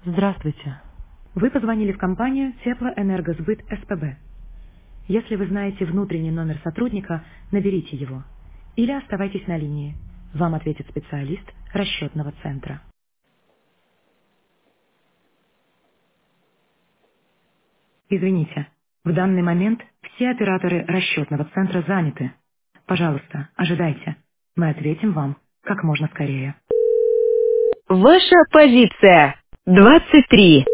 Здравствуйте. Вы позвонили в компанию Теплоэнергосбыт СПБ. Если вы знаете внутренний номер сотрудника, наберите его. Или оставайтесь на линии. Вам ответит специалист расчетного центра. Извините, в данный момент все операторы расчетного центра заняты. Пожалуйста, ожидайте. Мы ответим вам как можно скорее. Ваша позиция 23.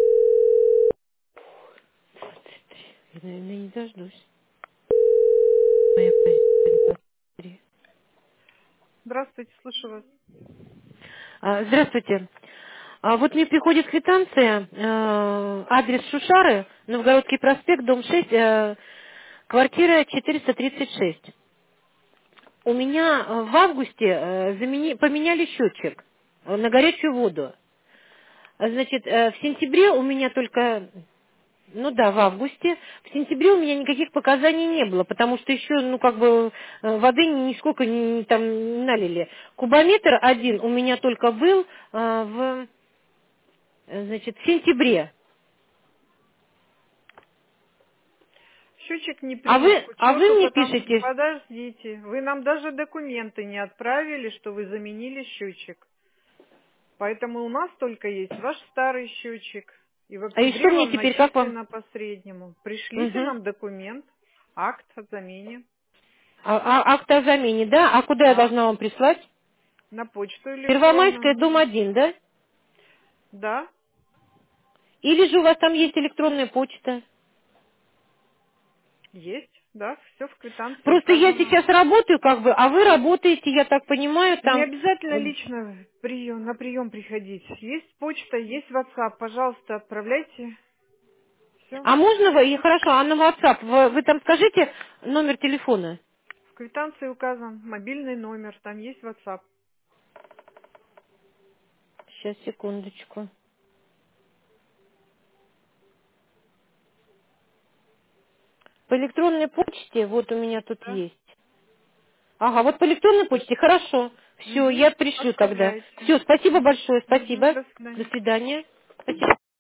Я, наверное, не дождусь. Моя позиция 23. Здравствуйте, слышу вас. Здравствуйте. Вот мне приходит квитанция, адрес Шушары, Новгородский проспект, дом 6, квартира 436. У меня в августе поменяли счетчик на горячую воду. Значит, в сентябре у меня только, ну да, в августе, в сентябре у меня никаких показаний не было, потому что еще, ну как бы, воды нисколько там не налили. Кубометр один у меня только был значит, в сентябре. Счетчик не А принят к вы, а вы учету, мне потому... пишете, Подождите, вы нам даже документы не отправили, что вы заменили счетчик. Поэтому у нас только есть ваш старый счетчик. И в и что октябре мне вам теперь, как вам? начислено по среднему. Пришлите Мгм. нам документ, акт о замене. Акт о замене, да? А куда я Да. должна вам прислать? На почту Первомайская, электронную. дом 1, да? Да, Или же у вас там есть электронная почта? есть. Да, все в квитанции Просто я указано. сейчас работаю, как бы, а вы работаете, я так понимаю, Не там. обязательно лично на прием приходить. Есть почта, есть WhatsApp. Пожалуйста, отправляйте. Все. А можно вы, и хорошо, а на WhatsApp, вы там скажите номер телефона? В квитанции указан мобильный номер, там есть WhatsApp. Сейчас, секундочку. По электронной почте, вот у меня тут Да? есть. Ага, вот по электронной почте, хорошо. Все, Угу. я пришлю тогда. Отправляйте. Все, спасибо большое, Угу. спасибо. До До свидания. свидания. Спасибо.